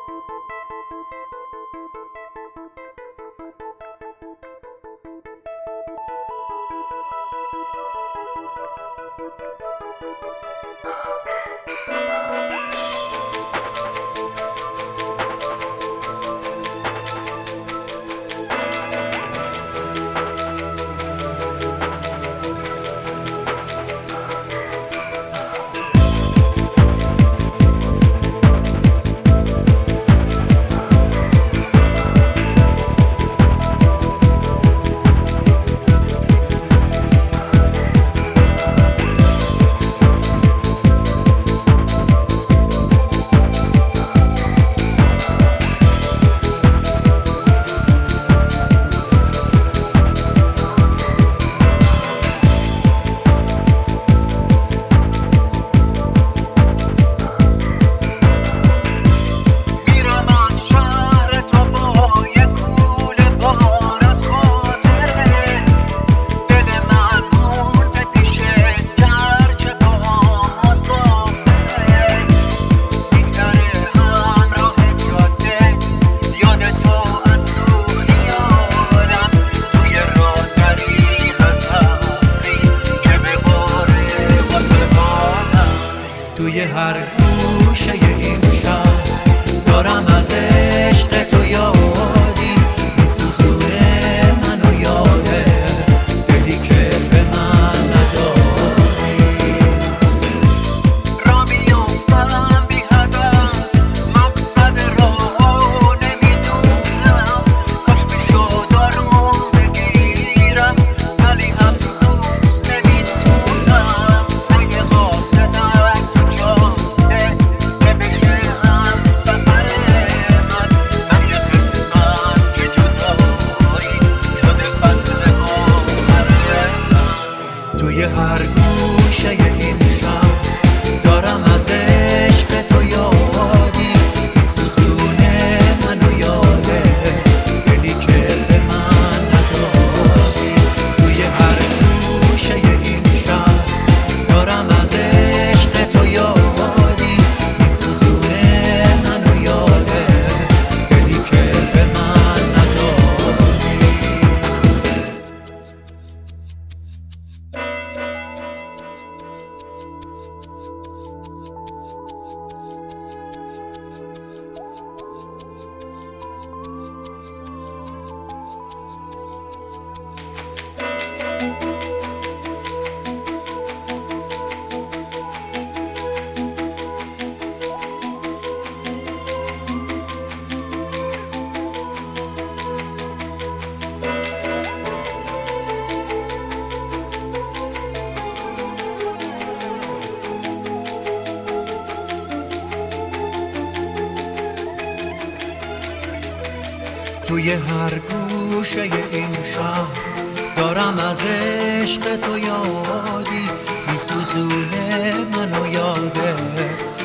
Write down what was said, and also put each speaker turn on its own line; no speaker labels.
توی هر گوشه این شهر دارم از عشق تو یادی میسوزونه منو یاده دلی که به من ندادی را میافتم بی هدف مقصد راهو نمیدونم کاش میشد آروم بگیرم ولی افسوس نمیتونم اگه قاصدم تو جاده که بشه هم سفر من یه قسمت که جدایی شده فصل آخره توی هر گوشه این شهر دارم از عشق تو یادی میسوزونه منو یاده دلی که به من ندادی توی هر گوشه این شهر دارم از عشق تو یادی میسوزونه منو یاده دلی که به من ندادی توی هر گوشه این شهر دارم از عشق تو یادی میسوزونه منو یاده